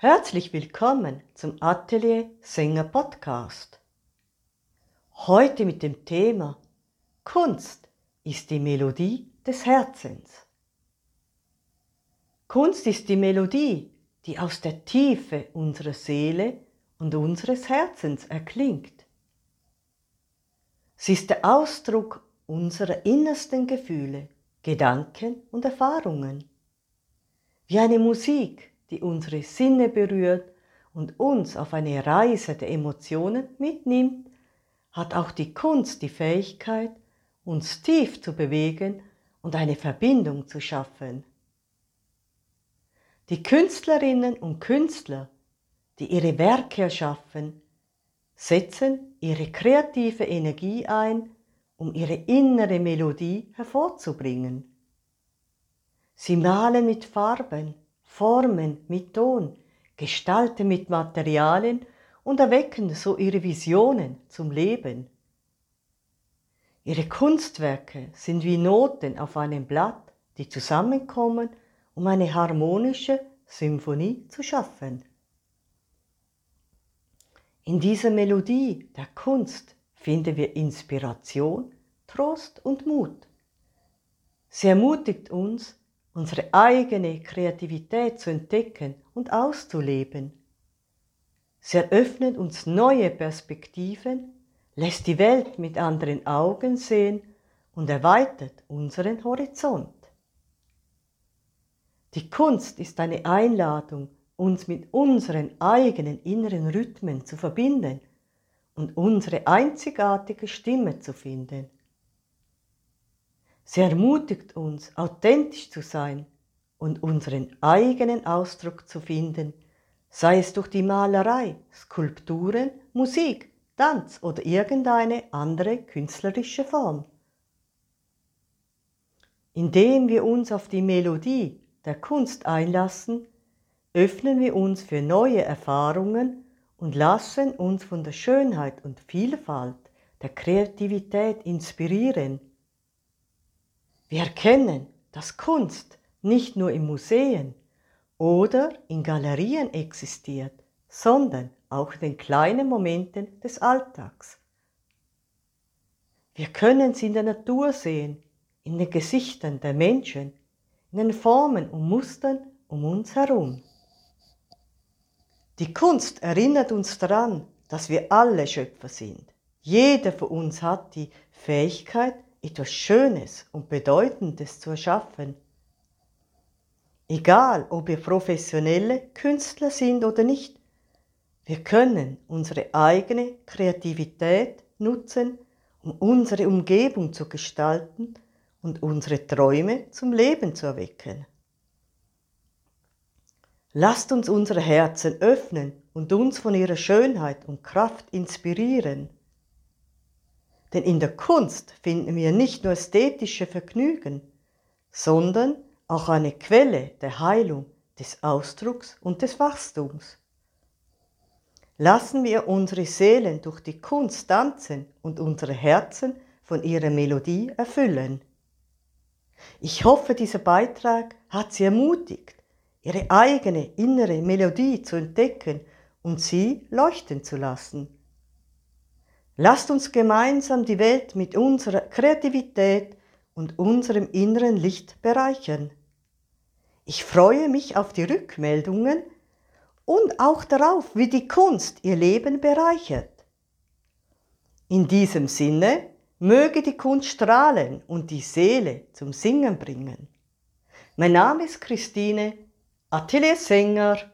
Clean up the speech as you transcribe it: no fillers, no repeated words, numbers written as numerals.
Herzlich willkommen zum Atelier Sänger Podcast. Heute mit dem Thema Kunst ist die Melodie des Herzens. Kunst ist die Melodie, die aus der Tiefe unserer Seele und unseres Herzens erklingt. Sie ist der Ausdruck unserer innersten Gefühle, Gedanken und Erfahrungen. Wie eine Musik, die unsere Sinne berührt und uns auf eine Reise der Emotionen mitnimmt, hat auch die Kunst die Fähigkeit, uns tief zu bewegen und eine Verbindung zu schaffen. Die Künstlerinnen und Künstler, die ihre Werke erschaffen, setzen ihre kreative Energie ein, um ihre innere Melodie hervorzubringen. Sie malen mit Farben, formen mit Ton, gestalten mit Materialien und erwecken so ihre Visionen zum Leben. Ihre Kunstwerke sind wie Noten auf einem Blatt, die zusammenkommen, um eine harmonische Symphonie zu schaffen. In dieser Melodie der Kunst finden wir Inspiration, Trost und Mut. Sie ermutigt uns, unsere eigene Kreativität zu entdecken und auszuleben. Sie eröffnet uns neue Perspektiven, lässt die Welt mit anderen Augen sehen und erweitert unseren Horizont. Die Kunst ist eine Einladung, uns mit unseren eigenen inneren Rhythmen zu verbinden und unsere einzigartige Stimme zu finden. Sie ermutigt uns, authentisch zu sein und unseren eigenen Ausdruck zu finden, sei es durch die Malerei, Skulpturen, Musik, Tanz oder irgendeine andere künstlerische Form. Indem wir uns auf die Melodie der Kunst einlassen, öffnen wir uns für neue Erfahrungen und lassen uns von der Schönheit und Vielfalt der Kreativität inspirieren. Wir erkennen, dass Kunst nicht nur in Museen oder in Galerien existiert, sondern auch in den kleinen Momenten des Alltags. Wir können sie in der Natur sehen, in den Gesichtern der Menschen, in den Formen und Mustern um uns herum. Die Kunst erinnert uns daran, dass wir alle Schöpfer sind. Jeder von uns hat die Fähigkeit, etwas Schönes und Bedeutendes zu erschaffen. Egal, ob wir professionelle Künstler sind oder nicht, wir können unsere eigene Kreativität nutzen, um unsere Umgebung zu gestalten und unsere Träume zum Leben zu erwecken. Lasst uns unsere Herzen öffnen und uns von ihrer Schönheit und Kraft inspirieren. Denn in der Kunst finden wir nicht nur ästhetische Vergnügen, sondern auch eine Quelle der Heilung, des Ausdrucks und des Wachstums. Lassen wir unsere Seelen durch die Kunst tanzen und unsere Herzen von ihrer Melodie erfüllen. Ich hoffe, dieser Beitrag hat Sie ermutigt, Ihre eigene innere Melodie zu entdecken und sie leuchten zu lassen. Lasst uns gemeinsam die Welt mit unserer Kreativität und unserem inneren Licht bereichern. Ich freue mich auf die Rückmeldungen und auch darauf, wie die Kunst ihr Leben bereichert. In diesem Sinne möge die Kunst strahlen und die Seele zum Singen bringen. Mein Name ist Christine, Atelier Sänger.